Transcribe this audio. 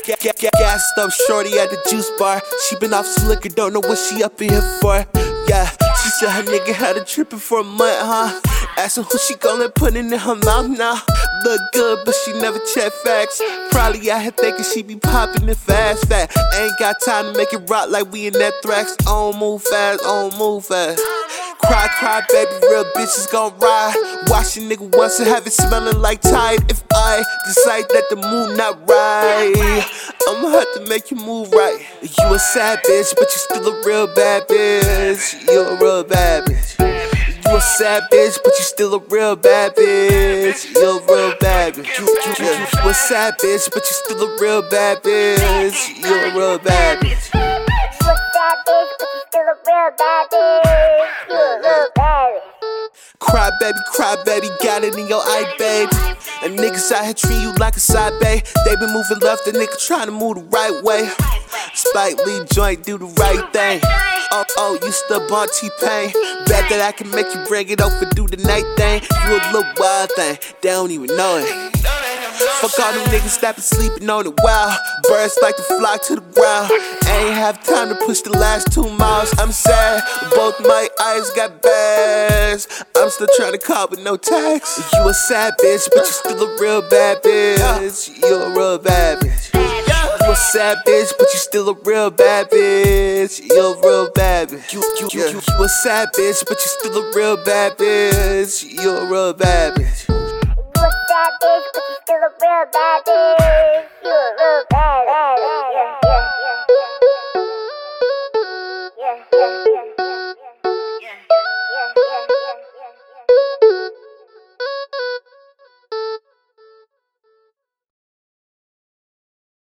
Gassed up shorty at the juice bar. She been off some liquor, don't know what she up in here for. Yeah, she said her nigga had her trippin' for a month, huh? Asking who she gon' let put in her mouth now. Look good, but she never check facts. Probably out here thinking she be poppin' it fast. Ain't got time to make it rock like we in that thrax. On move fast, on move fast. Cry, baby, real bitches gon' ride. Wash a nigga once and have it smelling like Tide. If I decide that the mood not right, I'ma have to make you move right. You a sad bitch, but you still a real bad bitch. You a real bad bitch. You a sad bitch, but you still a real bad bitch. You a real bad bitch. You a sad bitch, but you still a real bad bitch. You a real bad bitch. You a sad bitch, but you still a real bad bitch. You a real bad bitch. Cry baby, got it in your eye, babe. And niggas out here treat you like a side bae. They been moving left, the nigga trying to move the right way. Spike Lee joint, do the right thing. Oh, you still born T-Pain. Bet that I can make you bring it over, do the night thing. You a little wild thing, they don't even know it. Fuck all them niggas that been sleeping on it wild. Birds like to fly to the ground. Ain't have time to push the last 2 miles. I'm sad, both my eyes got bags. I'm still trying to call with no tax. You a sad bitch, but you still a real bad bitch. You a real bad bitch. You a sad bitch, but you still a real bad bitch. You a real bad bitch. You a sad bitch, but you still a real bad bitch. You a real bad bitch. You a sad bitch, but you still a real bad bitch. You a real bad bitch.